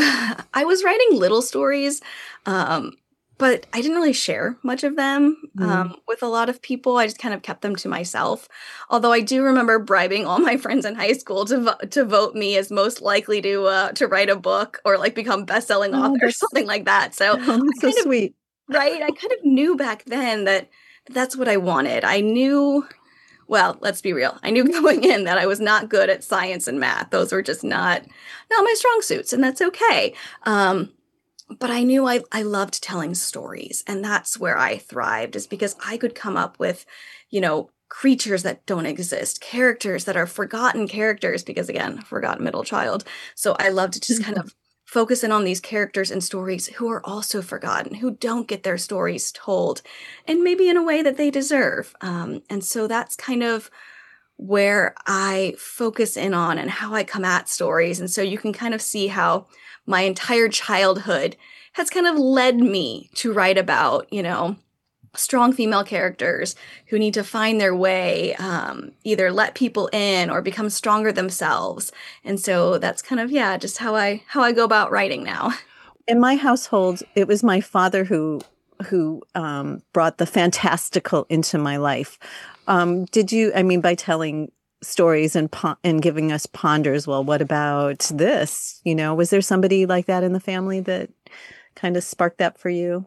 I was writing little stories, um, but I didn't really share much of them um, mm. with a lot of people. I just kind of kept them to myself. Although I do remember bribing all my friends in high school to vo- to vote me as most likely to uh, to write a book or like become best-selling oh, author or something like that. So oh, that's so of, sweet. Right? I kind of knew back then that that's what I wanted. I knew, well, let's be real. I knew going in that I was not good at science and math. Those were just not, not my strong suits, and that's okay. Um, but I knew I, I loved telling stories, and that's where I thrived, is because I could come up with, you know, creatures that don't exist, characters that are forgotten characters, because again, forgotten middle child. So I love to just kind of focus in on these characters and stories who are also forgotten, who don't get their stories told, and maybe in a way that they deserve. Um, and so that's kind of where I focus in on and how I come at stories. And so you can kind of see how my entire childhood has kind of led me to write about, you know, strong female characters who need to find their way, um, either let people in or become stronger themselves. And so that's kind of, yeah, just how I how I go about writing now. In my household, it was my father who who um, brought the fantastical into my life. Um, did you, I mean, by telling stories and po- and giving us ponders, well, what about this? You know, was there somebody like that in the family that kind of sparked that for you?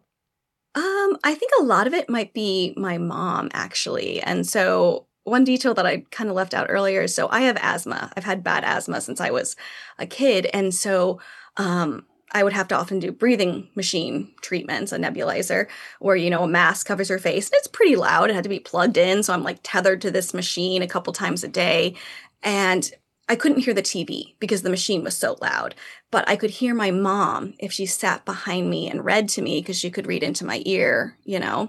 Um, I think a lot of it might be my mom, actually. And so one detail that I kind of left out earlier is, so I have asthma. I've had bad asthma since I was a kid. And so um, I would have to often do breathing machine treatments, a nebulizer, where, you know, a mask covers your face. And it's pretty loud. It had to be plugged in. So I'm like tethered to this machine a couple times a day. And I couldn't hear the T V because the machine was so loud, but I could hear my mom if she sat behind me and read to me, because she could read into my ear, you know?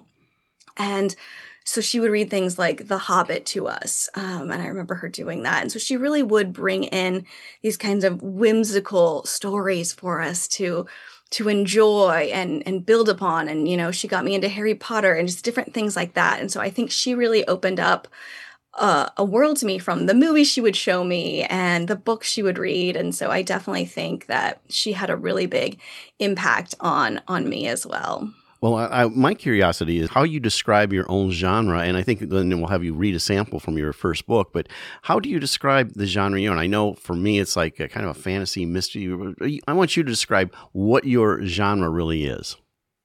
And so she would read things like The Hobbit to us. Um, and I remember her doing that. And so she really would bring in these kinds of whimsical stories for us to to enjoy and and build upon. And, you know, she got me into Harry Potter and just different things like that. And so I think she really opened up Uh, a world to me, from the movies she would show me and the books she would read. And so I definitely think that she had a really big impact on on me as well. Well, I, I, my curiosity is how you describe your own genre, and I think then we'll have you read a sample from your first book, but how do you describe the genre you're in? I know for me it's like a kind of a fantasy mystery. I want you to describe what your genre really is.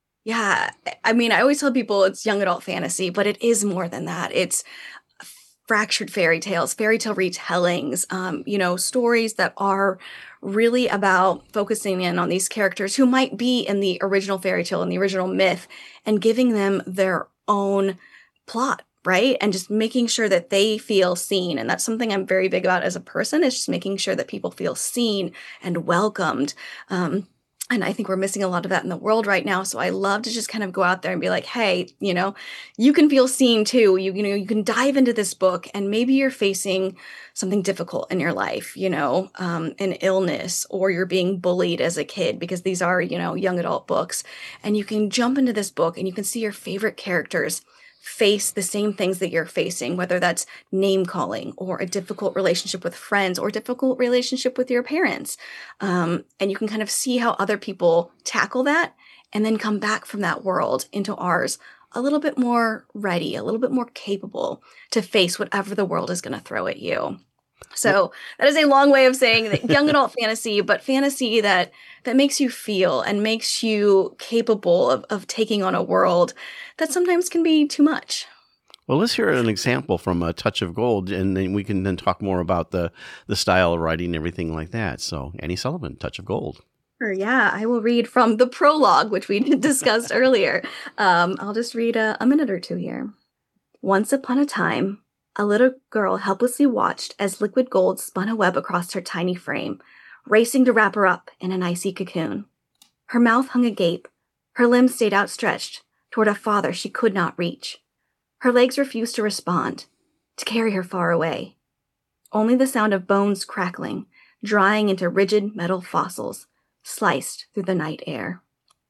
Yeah, I mean, I always tell people it's young adult fantasy, but it is more than that. It's fractured fairy tales, fairy tale retellings, um, you know, stories that are really about focusing in on these characters who might be in the original fairy tale and the original myth, and giving them their own plot, right? And just making sure that they feel seen. And that's something I'm very big about as a person, is just making sure that people feel seen and welcomed. Um, And I think we're missing a lot of that in the world right now. So I love to just kind of go out there and be like, hey, you know, you can feel seen too. You, you know, you can dive into this book, and maybe you're facing something difficult in your life, you know, um, an illness, or you're being bullied as a kid, because these are, you know, young adult books. And you can jump into this book and you can see your favorite characters face the same things that you're facing, whether that's name calling or a difficult relationship with friends or a difficult relationship with your parents. Um, and you can kind of see how other people tackle that, and then come back from that world into ours a little bit more ready, a little bit more capable to face whatever the world is going to throw at you. So that is a long way of saying that young adult fantasy, but fantasy that that makes you feel and makes you capable of, of taking on a world that sometimes can be too much. Well, let's hear an example from A Touch of Gold, and then we can then talk more about the, the style of writing and everything like that. So, Annie Sullivan, Touch of Gold. Sure, yeah, I will read from the prologue, which we discussed earlier. Um, I'll just read a, a minute or two here. Once upon a time, a little girl helplessly watched as liquid gold spun a web across her tiny frame, racing to wrap her up in an icy cocoon. Her mouth hung agape. Her limbs stayed outstretched toward a father she could not reach. Her legs refused to respond, to carry her far away. Only the sound of bones crackling, drying into rigid metal fossils, sliced through the night air.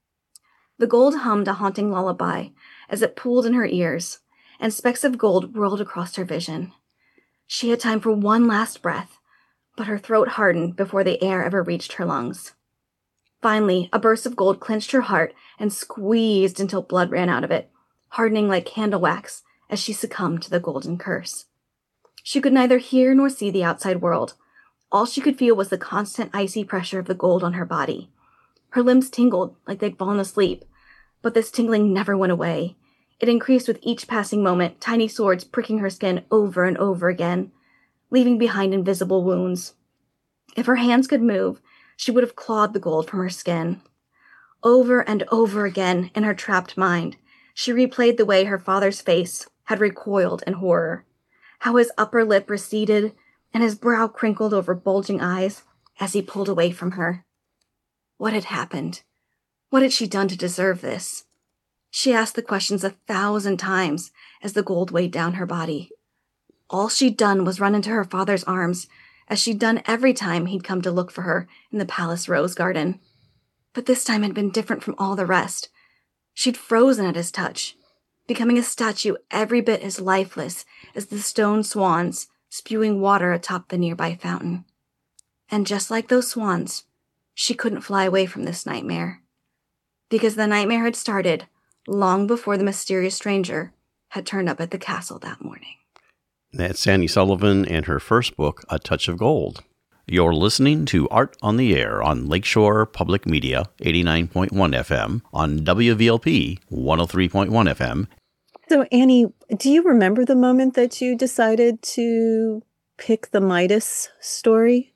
The gold hummed a haunting lullaby as it pooled in her ears, and specks of gold whirled across her vision. She had time for one last breath, but her throat hardened before the air ever reached her lungs. Finally, a burst of gold clenched her heart and squeezed until blood ran out of it, hardening like candle wax as she succumbed to the golden curse. She could neither hear nor see the outside world. All she could feel was the constant icy pressure of the gold on her body. Her limbs tingled like they'd fallen asleep, but this tingling never went away. It increased with each passing moment, tiny swords pricking her skin over and over again, leaving behind invisible wounds. If her hands could move, she would have clawed the gold from her skin. Over and over again, in her trapped mind, she replayed the way her father's face had recoiled in horror, how his upper lip receded and his brow crinkled over bulging eyes as he pulled away from her. What had happened? What had she done to deserve this? She asked the questions a thousand times as the gold weighed down her body. All she'd done was run into her father's arms, as she'd done every time he'd come to look for her in the palace rose garden. But this time had been different from all the rest. She'd frozen at his touch, becoming a statue every bit as lifeless as the stone swans spewing water atop the nearby fountain. And just like those swans, she couldn't fly away from this nightmare. Because the nightmare had started long before the mysterious stranger had turned up at the castle that morning. That's Annie Sullivan and her first book, A Touch of Gold. You're listening to Art on the Air on Lakeshore Public Media, eighty-nine point one F M, on W V L P, one oh three point one F M. So, Annie, do you remember the moment that you decided to pick the Midas story?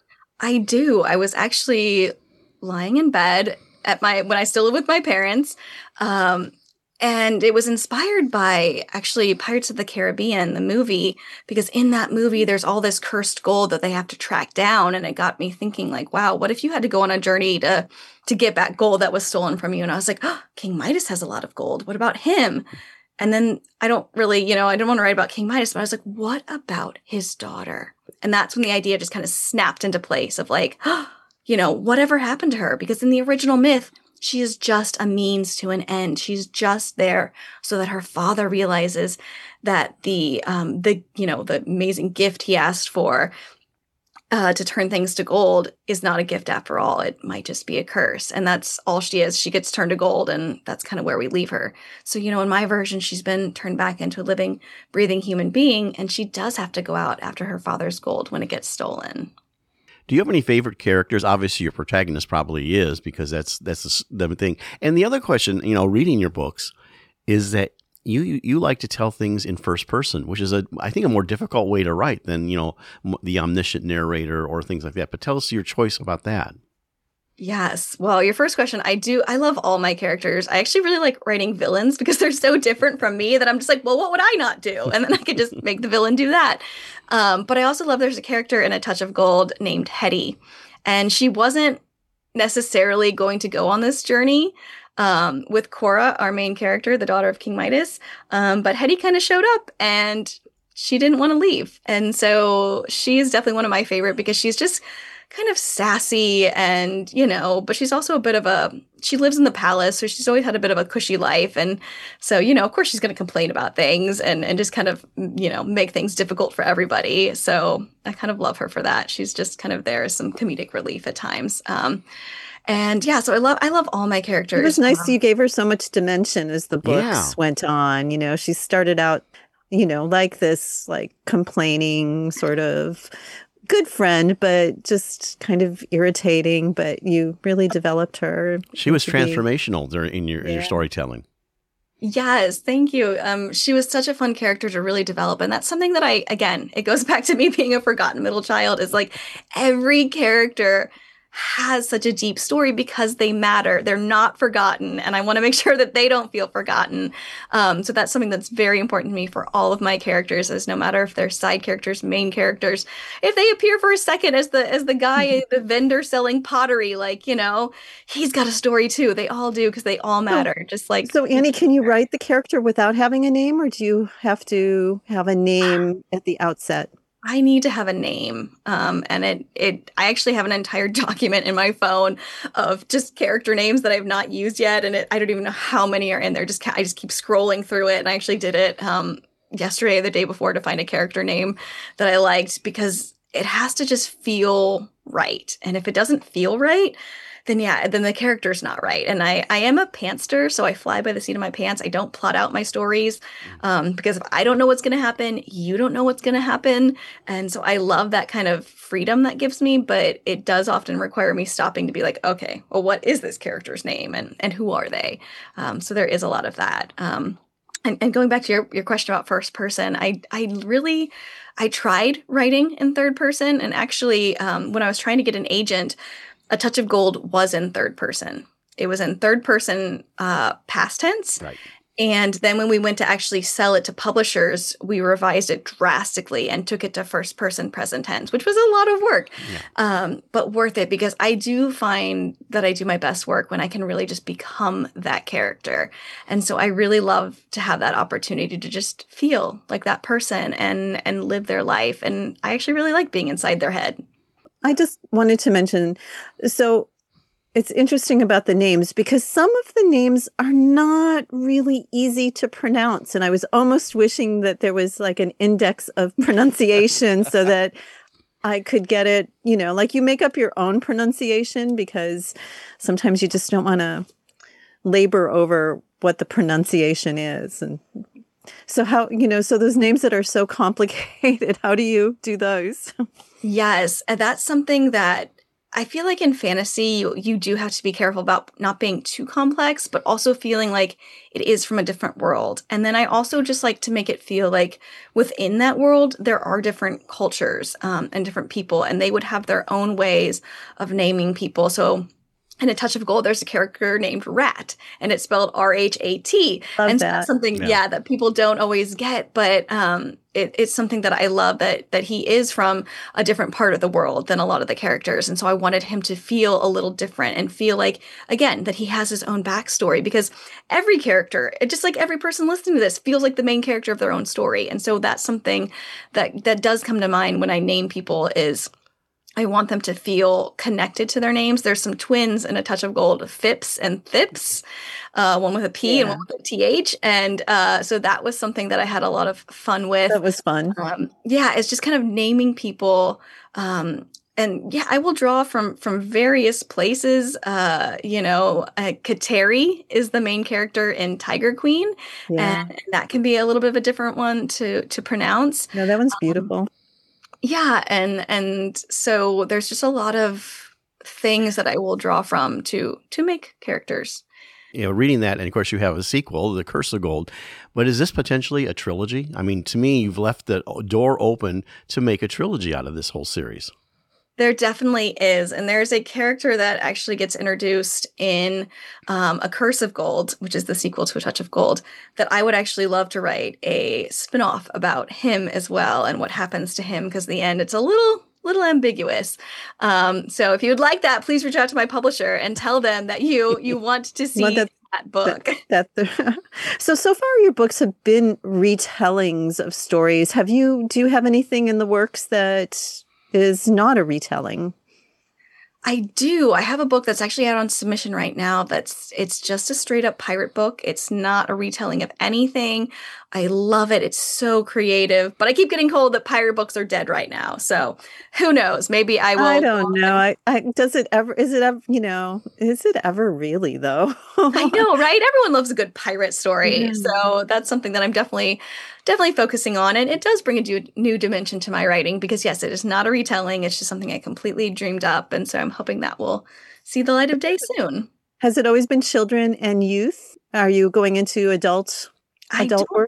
I do. I was actually lying in bed at my when I still lived with my parents, um, and it was inspired by actually Pirates of the Caribbean, the movie, because in that movie there's all this cursed gold that they have to track down, and it got me thinking, like, wow, what if you had to go on a journey to to get back gold that was stolen from you? And I was like, oh, King Midas has a lot of gold. What about him? And then I don't really, you know, I didn't want to write about King Midas, but I was like, what about his daughter? And that's when the idea just kind of snapped into place of like, oh, you know, whatever happened to her? Because in the original myth, she is just a means to an end. She's just there so that her father realizes that the, um, the, you know, the amazing gift he asked for uh, to turn things to gold is not a gift after all. It might just be a curse. And that's all she is. She gets turned to gold, and that's kind of where we leave her. So, you know, in my version, she's been turned back into a living, breathing human being, and she does have to go out after her father's gold when it gets stolen. Do you have any favorite characters? Obviously, your protagonist probably is, because that's that's the, the thing. And the other question, you know, reading your books, is that you, you you like to tell things in first person, which is a I think a more difficult way to write than, you know, the omniscient narrator or things like that. But tell us your choice about that. Yes. Well, your first question, I do. I love all my characters. I actually really like writing villains because they're so different from me that I'm just like, well, what would I not do? And then I could just make the villain do that. Um, but I also love there's a character in A Touch of Gold named Hetty. And she wasn't necessarily going to go on this journey um, with Cora, our main character, the daughter of King Midas. Um, but Hetty kind of showed up and she didn't want to leave. And so she's definitely one of my favorite because she's just kind of sassy and, you know, but she's also a bit of a, she lives in the palace, so she's always had a bit of a cushy life. And so, you know, of course she's going to complain about things and, and just kind of, you know, make things difficult for everybody. So I kind of love her for that. She's just kind of there as some comedic relief at times. Um, and yeah, so I love, I love all my characters. It was nice um, you gave her so much dimension as the books Yeah. went on. You know, she started out, you know, like this, like complaining sort of good friend, but just kind of irritating. But you really developed her. She was to be- transformational there in your in your Yeah. storytelling. Yes, thank you. Um, she was such a fun character to really develop. And that's something that I, again, it goes back to me being a forgotten middle child, is like every character has such a deep story because they matter. They're not forgotten. And I want to make sure that they don't feel forgotten. Um, so that's something that's very important to me for all of my characters, is no matter if they're side characters, main characters, if they appear for a second as the as the guy, the vendor selling pottery, like, you know, he's got a story too. They all do, because they all matter. So, just like So Annie, can you write the character without having a name, or do you have to have a name at the outset? I need to have a name. Um, and it, it, I actually have an entire document in my phone of just character names that I've not used yet. And it, I don't even know how many are in there. Just, I just keep scrolling through it. And I actually did it, um, yesterday or the day before to find a character name that I liked, because it has to just feel right. And if it doesn't feel right, then yeah, then the character's not right. And I, I am a pantster, so I fly by the seat of my pants. I don't plot out my stories, um, because if I don't know what's going to happen, you don't know what's going to happen. And so I love that kind of freedom that gives me, but it does often require me stopping to be like, okay, well, what is this character's name, and, and who are they? Um, so there is a lot of that. Um, and, and going back to your, your question about first person, I, I really, I tried writing in third person. And actually, um, when I was trying to get an agent, A Touch of Gold was in third person. It was in third person uh, past tense. Right. And then when we went to actually sell it to publishers, we revised it drastically and took it to first person present tense, which was a lot of work, Yeah. um, but worth it, because I do find that I do my best work when I can really just become that character. And so I really love to have that opportunity to just feel like that person and and live their life. And I actually really like being inside their head. I just wanted to mention, so it's interesting about the names, because some of the names are not really easy to pronounce. And I was almost wishing that there was like an index of pronunciation so that I could get it, you know, like you make up your own pronunciation, because sometimes you just don't want to labor over what the pronunciation is. And so how, you know, so those names that are so complicated, how do you do those? Yes, and that's something that I feel like in fantasy, you, you do have to be careful about not being too complex, but also feeling like it is from a different world. And then I also just like to make it feel like within that world, there are different cultures um, and different people, and they would have their own ways of naming people. So in A Touch of Gold, there's a character named Rat, and it's spelled R H A T. Love and so that. that's something, Yeah. yeah. that people don't always get, but um, it, it's something that I love, that that he is from a different part of the world than a lot of the characters. And so I wanted him to feel a little different and feel like, again, that he has his own backstory, because every character, it, just like every person listening to this, feels like the main character of their own story. And so that's something that that does come to mind when I name people, is I want them to feel connected to their names. There's some twins in A Touch of Gold, Phipps and Thips, uh, one with a P Yeah. and one with a T H. And uh, so that was something that I had a lot of fun with. That was fun. Um, yeah, it's just kind of naming people. Um, and yeah, I will draw from from various places. Uh, you know, uh, Kateri is the main character in Tiger Queen. Yeah. And that can be a little bit of a different one to to pronounce. No, that one's beautiful. Yeah, and and so there's just a lot of things that I will draw from to to make characters. You know, reading that, and of course you have a sequel, The Curse of Gold, but is this potentially a trilogy? I mean, to me, you've left the door open to make a trilogy out of this whole series. There definitely is. And there's a character that actually gets introduced in um, A Curse of Gold, which is the sequel to A Touch of Gold, that I would actually love to write a spinoff about him as well, and what happens to him, because the end, it's a little little ambiguous. Um, so if you would like that, please reach out to my publisher and tell them that you you want to see Well, that- that book. That, that the, so so far your books have been retellings of stories. Have you do you have anything in the works that is not a retelling? I do. I have a book that's actually out on submission right now. That's it's just a straight up pirate book. It's not a retelling of anything. I love it. It's so creative. But I keep getting told that pirate books are dead right now. So who knows? Maybe I will. I don't know. I, I does it ever is it ever you know, is it ever really though? I know, right? Everyone loves a good pirate story. Yeah. So that's something that I'm definitely definitely focusing on. And it does bring a du- new dimension to my writing, because yes, it is not a retelling. It's just something I completely dreamed up. And so I'm hoping that will see the light of day soon. Has it always been children and youth? Are you going into adult I adult don't work?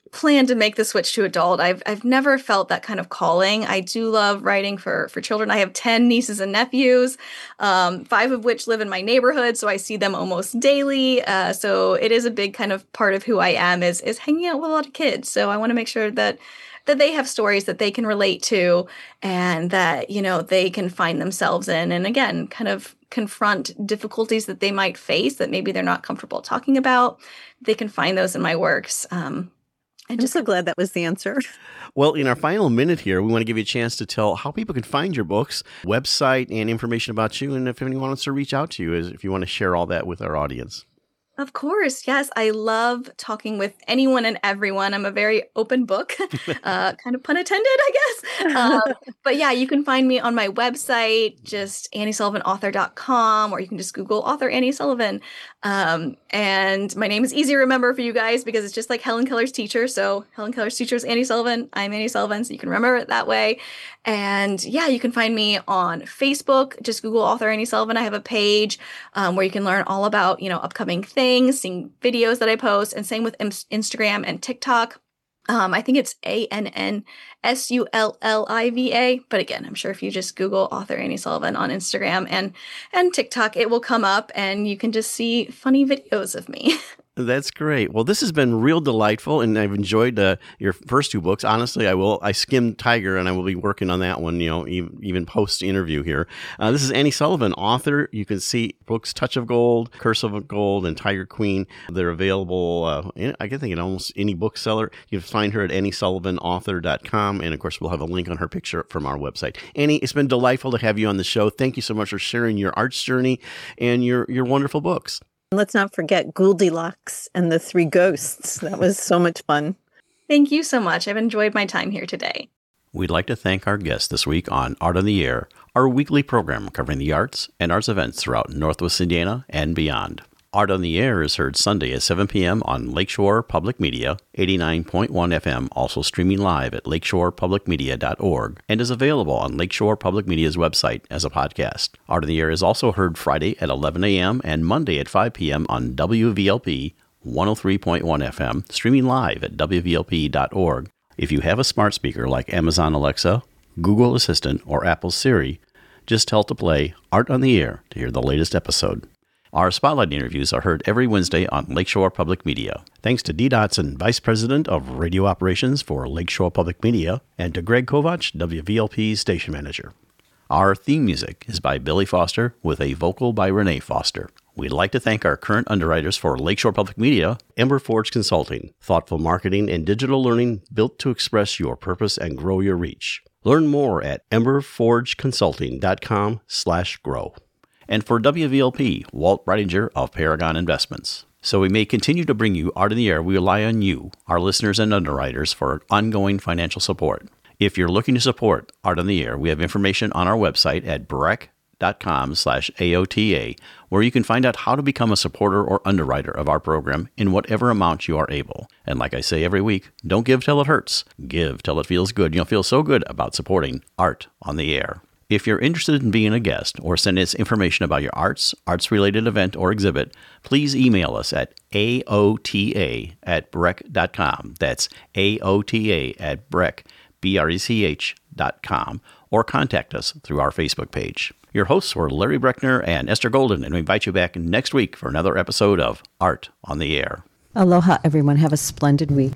plan to make the switch to adult. I've I've never felt that kind of calling. I do love writing for for children. I have ten nieces and nephews, um, five of which live in my neighborhood, so I see them almost daily. Uh, so it is a big kind of part of who I am is is hanging out with a lot of kids. So I want to make sure that that they have stories that they can relate to and that, you know, they can find themselves in. And again, kind of confront difficulties that they might face that maybe they're not comfortable talking about. They can find those in my works. Um, I'm just so glad that was the answer. Well, in our final minute here, we want to give you a chance to tell how people can find your books, website, and information about you, and if anyone wants to reach out to you, if you want to share all that with our audience. Of course. Yes. I love talking with anyone and everyone. I'm a very open book, uh, kind of pun intended, I guess. Um, but yeah, you can find me on my website, just annie sullivan author dot com, or you can just Google author Annie Sullivan. Um, and my name is easy to remember for you guys because it's just like Helen Keller's teacher. So Helen Keller's teacher is Annie Sullivan. I'm Annie Sullivan, so you can remember it that way. And yeah, you can find me on Facebook. Just Google author Annie Sullivan. I have a page um, where you can learn all about, you know, upcoming things, seeing videos that I post, and same with Instagram and TikTok. Um, I think it's A N N S U L L I V A. But again, I'm sure if you just Google author Annie Sullivan on Instagram and, and TikTok, it will come up and you can just see funny videos of me. That's great. Well, this has been real delightful, and I've enjoyed uh, your first two books. Honestly, I will. I skimmed Tiger, and I will be working on that one, you know, even, even post-interview here. Uh, this is Annie Sullivan, author. You can see books Touch of Gold, Curse of Gold, and Tiger Queen. They're available, uh, in, I think, in almost any bookseller. You can find her at annie sullivan author dot com, and, of course, we'll have a link on her picture from our website. Annie, it's been delightful to have you on the show. Thank you so much for sharing your arts journey and your, your wonderful books. Let's not forget Goldilocks and the Three Ghosts. That was so much fun. Thank you so much. I've enjoyed my time here today. We'd like to thank our guests this week on Art on the Air, our weekly program covering the arts and arts events throughout Northwest Indiana and beyond. Art on the Air is heard Sunday at seven p.m. on Lakeshore Public Media, eighty-nine point one F M, also streaming live at lakeshore public media dot org, and is available on Lakeshore Public Media's website as a podcast. Art on the Air is also heard Friday at eleven a.m. and Monday at five p.m. on W V L P one oh three point one F M, streaming live at w v l p dot org. If you have a smart speaker like Amazon Alexa, Google Assistant, or Apple Siri, just tell to play Art on the Air to hear the latest episode. Our Spotlight interviews are heard every Wednesday on Lakeshore Public Media. Thanks to Dee Dotson, Vice President of Radio Operations for Lakeshore Public Media, and to Greg Kovach, W V L P's Station Manager. Our theme music is by Billy Foster with a vocal by Renee Foster. We'd like to thank our current underwriters for Lakeshore Public Media, Ember Forge Consulting, thoughtful marketing and digital learning built to express your purpose and grow your reach. Learn more at ember forge consulting dot com slash grow. And for W V L P, Walt Breidinger of Paragon Investments. So we may continue to bring you Art in the Air. We rely on you, our listeners and underwriters, for ongoing financial support. If you're looking to support Art on the Air, we have information on our website at breck dot com slash A O T A, where you can find out how to become a supporter or underwriter of our program in whatever amount you are able. And like I say every week, don't give till it hurts. Give till it feels good. You'll feel so good about supporting Art on the Air. If you're interested in being a guest or send us information about your arts, arts-related event, or exhibit, please email us at A O T A at breck dot com. That's A O T A at breck, B R E C H dot com, or contact us through our Facebook page. Your hosts were Larry Breckner and Esther Golden, and we invite you back next week for another episode of Art on the Air. Aloha, everyone. Have a splendid week.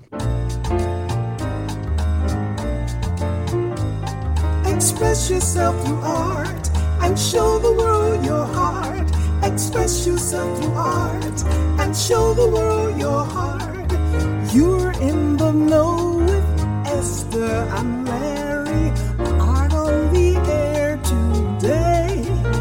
Express yourself through art and show the world your heart. Express yourself through art and show the world your heart. You're in the know with Esther and Larry. Art on the Air today.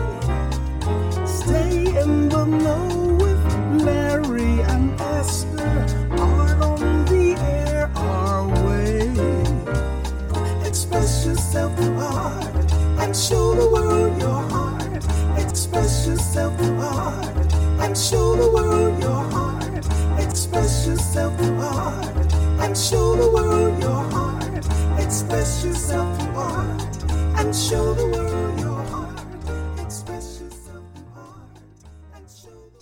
Stay in the know with Larry and Esther. Art on the Air our way. Express yourself through art and show the world your heart. Express yourself through art and show the world your heart. Express yourself through art and show the world your heart. Express yourself through art and show the